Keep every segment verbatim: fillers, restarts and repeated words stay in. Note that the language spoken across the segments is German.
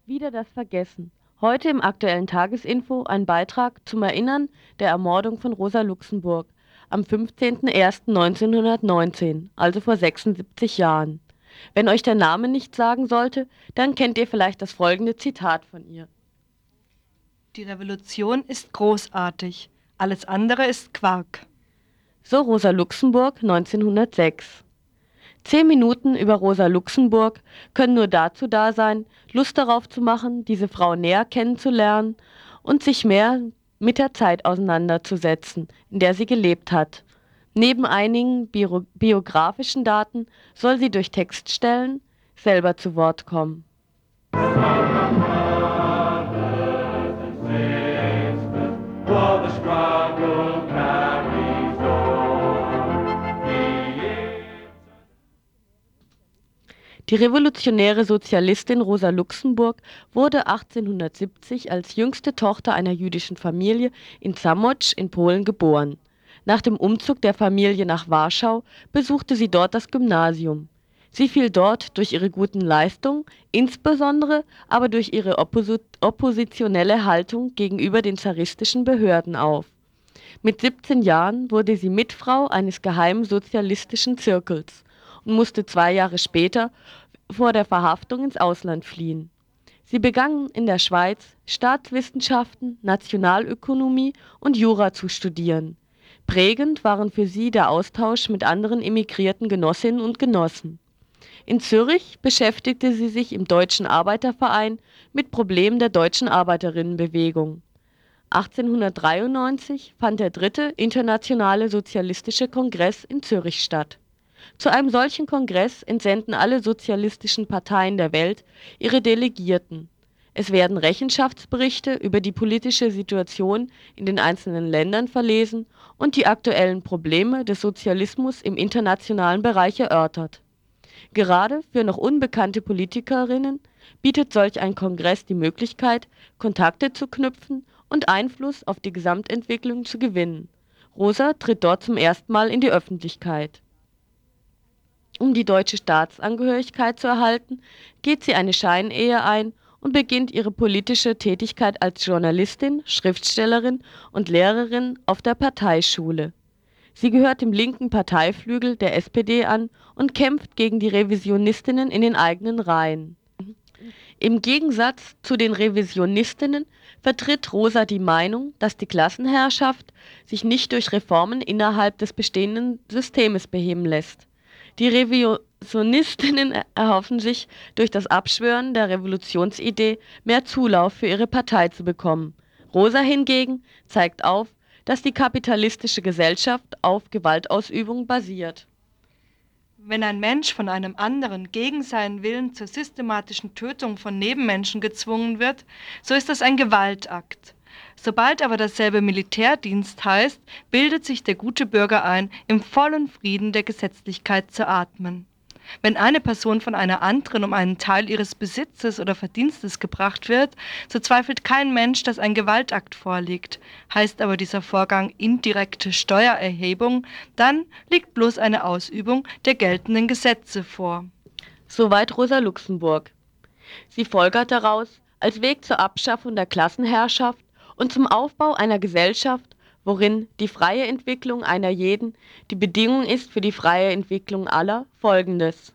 Wieder das Vergessen. Heute im aktuellen Tagesinfo ein Beitrag zum Erinnern der Ermordung von Rosa Luxemburg am fünfzehnten ersten neunzehnhundertneunzehn, also vor sechsundsiebzig Jahren. Wenn euch der Name nichts sagen sollte, dann kennt ihr vielleicht das folgende Zitat von ihr. Die Revolution ist großartig, alles andere ist Quark. So Rosa Luxemburg neunzehnhundertsechs. Zehn Minuten über Rosa Luxemburg können nur dazu da sein, Lust darauf zu machen, diese Frau näher kennenzulernen und sich mehr mit der Zeit auseinanderzusetzen, in der sie gelebt hat. Neben einigen bio biografischen Daten soll sie durch Textstellen selber zu Wort kommen. Die revolutionäre Sozialistin Rosa Luxemburg wurde achtzehnhundertsiebzig als jüngste Tochter einer jüdischen Familie in Zamość in Polen geboren. Nach dem Umzug der Familie nach Warschau besuchte sie dort das Gymnasium. Sie fiel dort durch ihre guten Leistungen, insbesondere aber durch ihre opposi- oppositionelle Haltung gegenüber den zaristischen Behörden auf. Mit siebzehn Jahren wurde sie Mitfrau eines geheimen sozialistischen Zirkels und musste zwei Jahre später vor der Verhaftung ins Ausland fliehen. Sie begann in der Schweiz Staatswissenschaften, Nationalökonomie und Jura zu studieren. Prägend waren für sie der Austausch mit anderen emigrierten Genossinnen und Genossen. In Zürich beschäftigte sie sich im Deutschen Arbeiterverein mit Problemen der deutschen Arbeiterinnenbewegung. achtzehnhundertdreiundneunzig fand der dritte Internationale Sozialistische Kongress in Zürich statt. Zu einem solchen Kongress entsenden alle sozialistischen Parteien der Welt ihre Delegierten. Es werden Rechenschaftsberichte über die politische Situation in den einzelnen Ländern verlesen und die aktuellen Probleme des Sozialismus im internationalen Bereich erörtert. Gerade für noch unbekannte Politikerinnen bietet solch ein Kongress die Möglichkeit, Kontakte zu knüpfen und Einfluss auf die Gesamtentwicklung zu gewinnen. Rosa tritt dort zum ersten Mal in die Öffentlichkeit. Um die deutsche Staatsangehörigkeit zu erhalten, geht sie eine Scheinehe ein und beginnt ihre politische Tätigkeit als Journalistin, Schriftstellerin und Lehrerin auf der Parteischule. Sie gehört dem linken Parteiflügel der S P D an und kämpft gegen die Revisionistinnen in den eigenen Reihen. Im Gegensatz zu den Revisionistinnen vertritt Rosa die Meinung, dass die Klassenherrschaft sich nicht durch Reformen innerhalb des bestehenden Systems beheben lässt. Die Revisionistinnen erhoffen sich, durch das Abschwören der Revolutionsidee mehr Zulauf für ihre Partei zu bekommen. Rosa hingegen zeigt auf, dass die kapitalistische Gesellschaft auf Gewaltausübung basiert. Wenn ein Mensch von einem anderen gegen seinen Willen zur systematischen Tötung von Nebenmenschen gezwungen wird, so ist das ein Gewaltakt. Sobald aber dasselbe Militärdienst heißt, bildet sich der gute Bürger ein, im vollen Frieden der Gesetzlichkeit zu atmen. Wenn eine Person von einer anderen um einen Teil ihres Besitzes oder Verdienstes gebracht wird, so zweifelt kein Mensch, dass ein Gewaltakt vorliegt. Heißt aber dieser Vorgang indirekte Steuererhebung, dann liegt bloß eine Ausübung der geltenden Gesetze vor. Soweit Rosa Luxemburg. Sie folgert daraus, als Weg zur Abschaffung der Klassenherrschaft und zum Aufbau einer Gesellschaft, worin die freie Entwicklung einer jeden die Bedingung ist für die freie Entwicklung aller, Folgendes.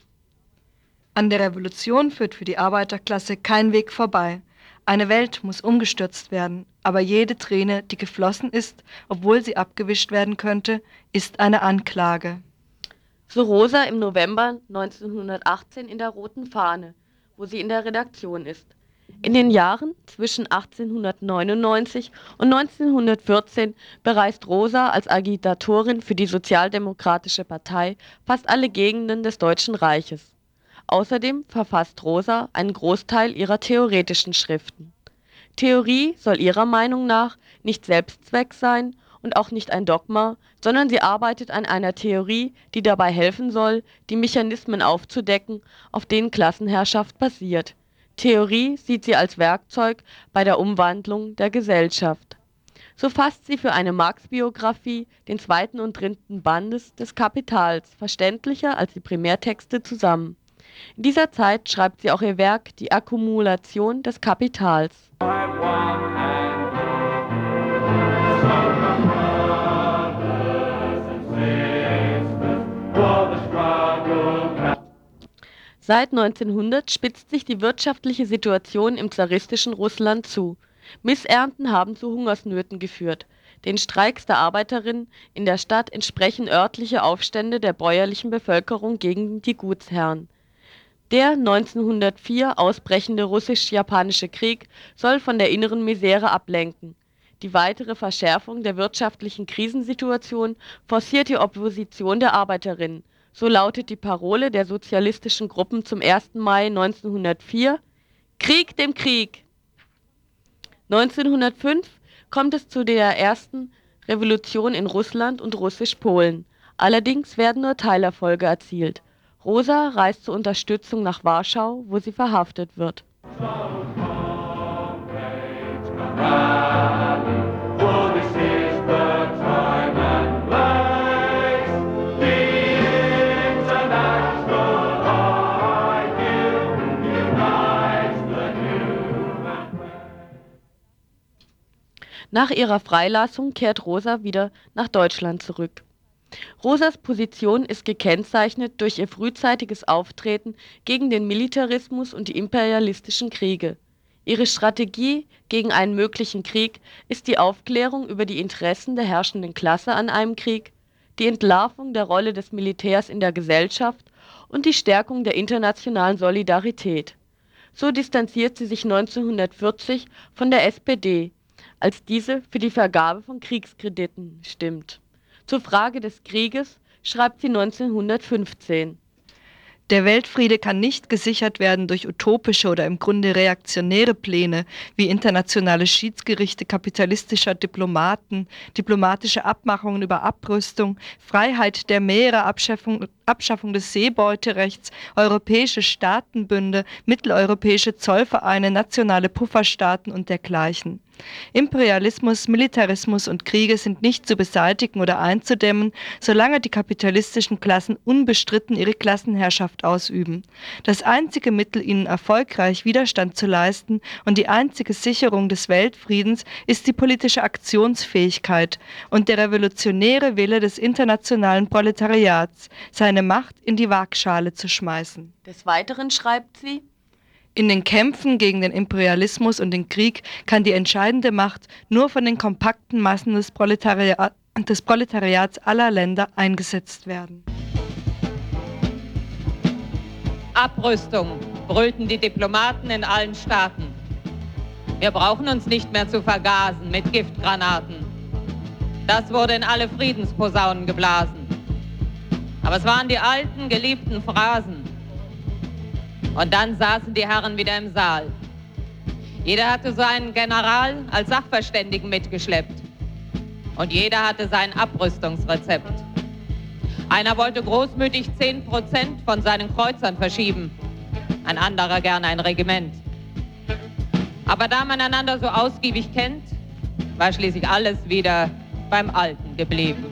An der Revolution führt für die Arbeiterklasse kein Weg vorbei. Eine Welt muss umgestürzt werden, aber jede Träne, die geflossen ist, obwohl sie abgewischt werden könnte, ist eine Anklage. So Rosa im November neunzehnhundertachtzehn in der Roten Fahne, wo sie in der Redaktion ist. In den Jahren zwischen achtzehnhundertneunundneunzig und neunzehnhundertvierzehn bereist Rosa als Agitatorin für die Sozialdemokratische Partei fast alle Gegenden des Deutschen Reiches. Außerdem verfasst Rosa einen Großteil ihrer theoretischen Schriften. Theorie soll ihrer Meinung nach nicht Selbstzweck sein und auch nicht ein Dogma, sondern sie arbeitet an einer Theorie, die dabei helfen soll, die Mechanismen aufzudecken, auf denen Klassenherrschaft basiert. Theorie sieht sie als Werkzeug bei der Umwandlung der Gesellschaft. So fasst sie für eine Marx-Biographie den zweiten und dritten Bandes des Kapitals verständlicher als die Primärtexte zusammen. In dieser Zeit schreibt sie auch ihr Werk Die Akkumulation des Kapitals. Seit neunzehnhundert spitzt sich die wirtschaftliche Situation im zaristischen Russland zu. Missernten haben zu Hungersnöten geführt. Den Streiks der Arbeiterinnen in der Stadt entsprechen örtliche Aufstände der bäuerlichen Bevölkerung gegen die Gutsherren. Der neunzehnhundertvier ausbrechende russisch-japanische Krieg soll von der inneren Misere ablenken. Die weitere Verschärfung der wirtschaftlichen Krisensituation forciert die Opposition der Arbeiterinnen. So lautet die Parole der sozialistischen Gruppen zum ersten Mai neunzehnhundertvier: Krieg dem Krieg! neunzehnhundertfünf kommt es zu der ersten Revolution in Russland und Russisch-Polen. Allerdings werden nur Teilerfolge erzielt. Rosa reist zur Unterstützung nach Warschau, wo sie verhaftet wird. Nach ihrer Freilassung kehrt Rosa wieder nach Deutschland zurück. Rosas Position ist gekennzeichnet durch ihr frühzeitiges Auftreten gegen den Militarismus und die imperialistischen Kriege. Ihre Strategie gegen einen möglichen Krieg ist die Aufklärung über die Interessen der herrschenden Klasse an einem Krieg, die Entlarvung der Rolle des Militärs in der Gesellschaft und die Stärkung der internationalen Solidarität. So distanziert sie sich neunzehnhundertvierzig von der S P D, als diese für die Vergabe von Kriegskrediten stimmt. Zur Frage des Krieges schreibt sie neunzehnhundertfünfzehn: Der Weltfriede kann nicht gesichert werden durch utopische oder im Grunde reaktionäre Pläne wie internationale Schiedsgerichte kapitalistischer Diplomaten, diplomatische Abmachungen über Abrüstung, Freiheit der Meere, Abschaffung, Abschaffung des Seebeuterechts, europäische Staatenbünde, mitteleuropäische Zollvereine, nationale Pufferstaaten und dergleichen. Imperialismus, Militarismus und Kriege sind nicht zu beseitigen oder einzudämmen, solange die kapitalistischen Klassen unbestritten ihre Klassenherrschaft ausüben. Das einzige Mittel, ihnen erfolgreich Widerstand zu leisten und die einzige Sicherung des Weltfriedens ist die politische Aktionsfähigkeit und der revolutionäre Wille des internationalen Proletariats, seine Macht in die Waagschale zu schmeißen. Des Weiteren schreibt sie: In den Kämpfen gegen den Imperialismus und den Krieg kann die entscheidende Macht nur von den kompakten Massen des, Proletariat, des Proletariats aller Länder eingesetzt werden. Abrüstung, brüllten die Diplomaten in allen Staaten. Wir brauchen uns nicht mehr zu vergasen mit Giftgranaten. Das wurde in alle Friedensposaunen geblasen. Aber es waren die alten, geliebten Phrasen. Und dann saßen die Herren wieder im Saal. Jeder hatte so einen General als Sachverständigen mitgeschleppt. Und jeder hatte sein Abrüstungsrezept. Einer wollte großmütig zehn Prozent von seinen Kreuzern verschieben, ein anderer gerne ein Regiment. Aber da man einander so ausgiebig kennt, war schließlich alles wieder beim Alten geblieben.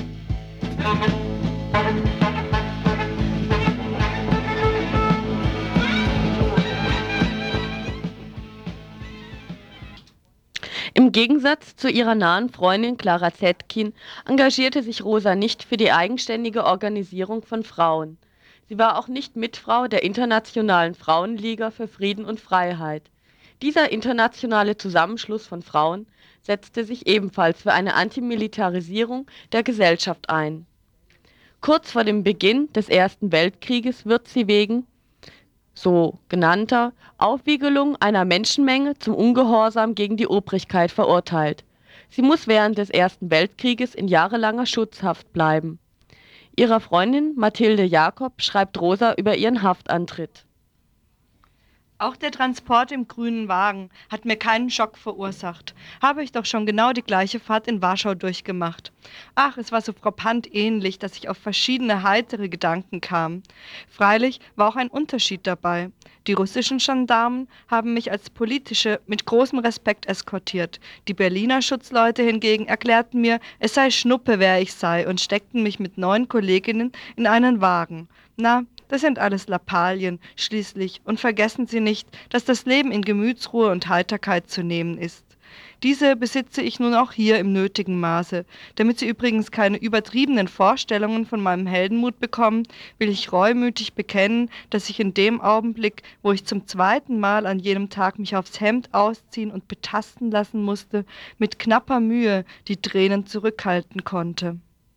Im Gegensatz zu ihrer nahen Freundin Clara Zetkin engagierte sich Rosa nicht für die eigenständige Organisierung von Frauen. Sie war auch nicht Mitfrau der Internationalen Frauenliga für Frieden und Freiheit. Dieser internationale Zusammenschluss von Frauen setzte sich ebenfalls für eine Antimilitarisierung der Gesellschaft ein. Kurz vor dem Beginn des Ersten Weltkrieges wird sie wegen so genannter Aufwiegelung einer Menschenmenge zum Ungehorsam gegen die Obrigkeit verurteilt. Sie muss während des Ersten Weltkrieges in jahrelanger Schutzhaft bleiben. Ihrer Freundin Mathilde Jakob schreibt Rosa über ihren Haftantritt: Auch der Transport im grünen Wagen hat mir keinen Schock verursacht. Habe ich doch schon genau die gleiche Fahrt in Warschau durchgemacht. Ach, es war so frappant ähnlich, dass ich auf verschiedene heitere Gedanken kam. Freilich war auch ein Unterschied dabei. Die russischen Gendarmen haben mich als politische mit großem Respekt eskortiert. Die Berliner Schutzleute hingegen erklärten mir, es sei Schnuppe, wer ich sei, und steckten mich mit neun Kolleginnen in einen Wagen. Na, Das sind alles Lappalien schließlich, und vergessen Sie nicht, dass das Leben in Gemütsruhe und Heiterkeit zu nehmen ist. Diese besitze ich nun auch hier im nötigen Maße. Damit Sie übrigens keine übertriebenen Vorstellungen von meinem Heldenmut bekommen, will ich reumütig bekennen, dass ich in dem Augenblick, wo ich zum zweiten Mal an jenem Tag mich aufs Hemd ausziehen und betasten lassen musste, mit knapper Mühe die Tränen zurückhalten konnte.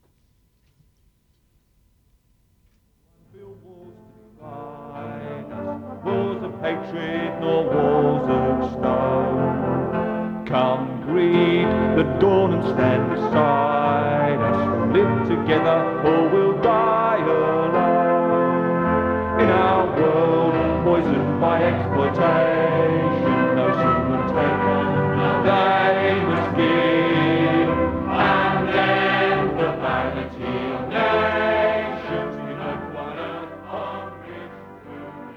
Walls of hatred nor walls of stone. Come greet the dawn and stand beside us. We'll live together or we'll die alone. In our world poisoned by exploitation, no human taken, they must give. And then the vanity of nations unite one earth on which to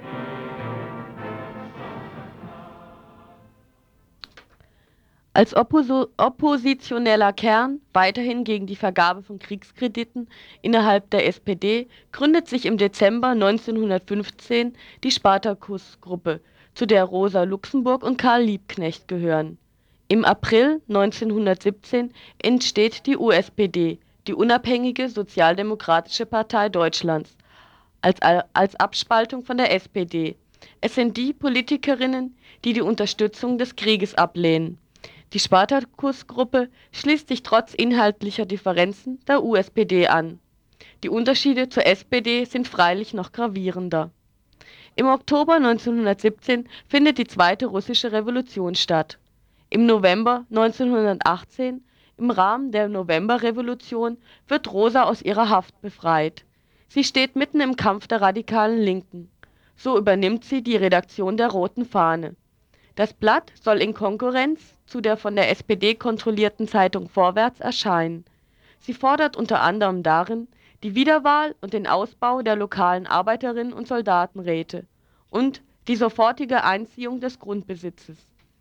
Als Opposo- oppositioneller Kern, weiterhin gegen die Vergabe von Kriegskrediten innerhalb der S P D, gründet sich im Dezember neunzehnhundertfünfzehn die Spartakus-Gruppe, zu der Rosa Luxemburg und Karl Liebknecht gehören. Im April neunzehnhundertsiebzehn entsteht die U S P D, die Unabhängige Sozialdemokratische Partei Deutschlands, als, als Abspaltung von der S P D. Es sind die Politikerinnen, die die Unterstützung des Krieges ablehnen. Die Spartakus-Gruppe schließt sich trotz inhaltlicher Differenzen der U S P D an. Die Unterschiede zur S P D sind freilich noch gravierender. Im Oktober neunzehnhundertsiebzehn findet die Zweite Russische Revolution statt. Im November neunzehnhundertachtzehn, im Rahmen der Novemberrevolution, wird Rosa aus ihrer Haft befreit. Sie steht mitten im Kampf der radikalen Linken. So übernimmt sie die Redaktion der Roten Fahne. Das Blatt soll in Konkurrenz zu der von der S P D kontrollierten Zeitung Vorwärts erscheinen. Sie fordert unter anderem darin die Wiederwahl und den Ausbau der lokalen Arbeiterinnen- und Soldatenräte und die sofortige Einziehung des Grundbesitzes.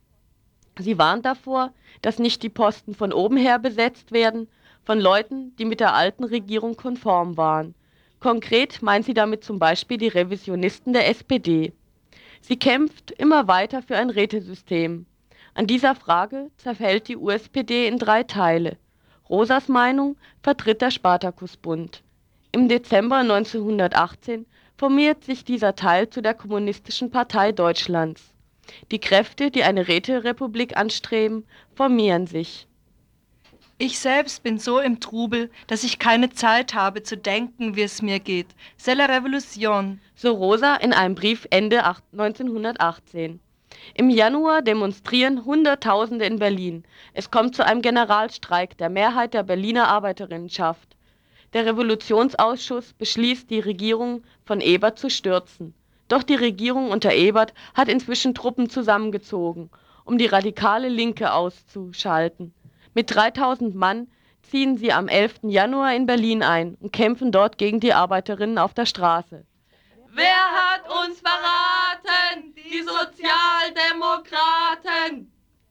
Sie warnt davor, dass nicht die Posten von oben her besetzt werden, von Leuten, die mit der alten Regierung konform waren. Konkret meint sie damit zum Beispiel die Revisionisten der S P D. Sie kämpft immer weiter für ein Rätesystem. An dieser Frage zerfällt die U S P D in drei Teile. Rosas Meinung vertritt der Spartakusbund. Im Dezember neunzehnhundertachtzehn formiert sich dieser Teil zu der Kommunistischen Partei Deutschlands. Die Kräfte, die eine Räterepublik anstreben, formieren sich. Ich selbst bin so im Trubel, dass ich keine Zeit habe zu denken, wie es mir geht. C'est la Revolution. So Rosa in einem Brief Ende neunzehnhundertachtzehn. Im Januar demonstrieren Hunderttausende in Berlin. Es kommt zu einem Generalstreik der Mehrheit der Berliner Arbeiterinnenschaft. Der Revolutionsausschuss beschließt, die Regierung von Ebert zu stürzen. Doch die Regierung unter Ebert hat inzwischen Truppen zusammengezogen, um die radikale Linke auszuschalten. Mit dreitausend Mann ziehen sie am elften Januar in Berlin ein und kämpfen dort gegen die Arbeiterinnen auf der Straße. Wer hat uns verraten? Die Sozialdemokraten!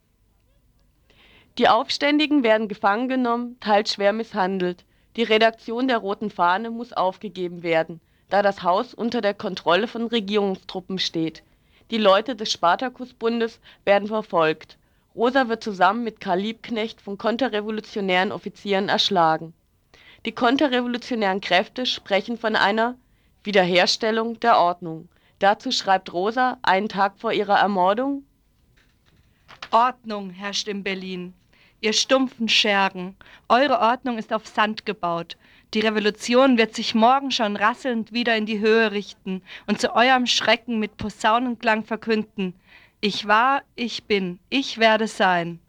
Die Aufständigen werden gefangen genommen, teils schwer misshandelt. Die Redaktion der Roten Fahne muss aufgegeben werden, da das Haus unter der Kontrolle von Regierungstruppen steht. Die Leute des Spartakusbundes werden verfolgt. Rosa wird zusammen mit Karl Liebknecht von konterrevolutionären Offizieren erschlagen. Die konterrevolutionären Kräfte sprechen von einer Wiederherstellung der Ordnung. Dazu schreibt Rosa einen Tag vor ihrer Ermordung: Ordnung herrscht in Berlin. Ihr stumpfen Schergen, eure Ordnung ist auf Sand gebaut. Die Revolution wird sich morgen schon rasselnd wieder in die Höhe richten und zu eurem Schrecken mit Posaunenklang verkünden: Ich war, ich bin, ich werde sein.